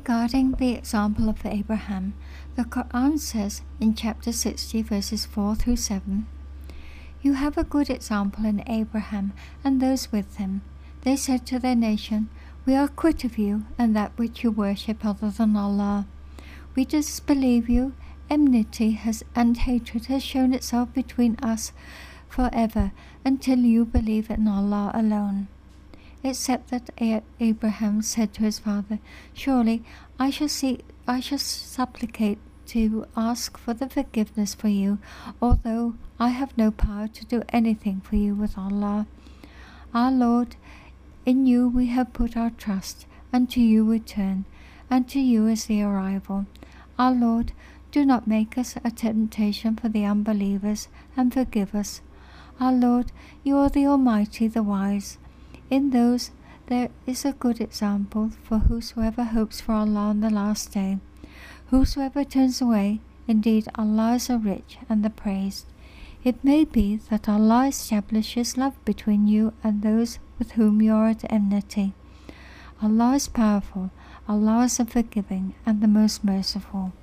Regarding the example of Abraham, the Quran says in chapter 60 verses 4 through 7, "You have a good example in Abraham and those with him. They said to their nation, 'We are quit of you and that which you worship other than Allah. We disbelieve you. Enmity and hatred has shown itself between us forever until you believe in Allah alone.' Except that Abraham said to his father, 'Surely I shall supplicate to ask for the forgiveness for you, although I have no power to do anything for you with Allah. Our Lord, in you we have put our trust, and to you we turn, and to you is the arrival. Our Lord, do not make us a temptation for the unbelievers, and forgive us. Our Lord, you are the Almighty, the Wise. In those there is a good example for whosoever hopes for Allah on the last day. Whosoever turns away, indeed Allah is the rich and the praised. It may be that Allah establishes love between you and those with whom you are at enmity. Allah is powerful, Allah is the forgiving and the most merciful."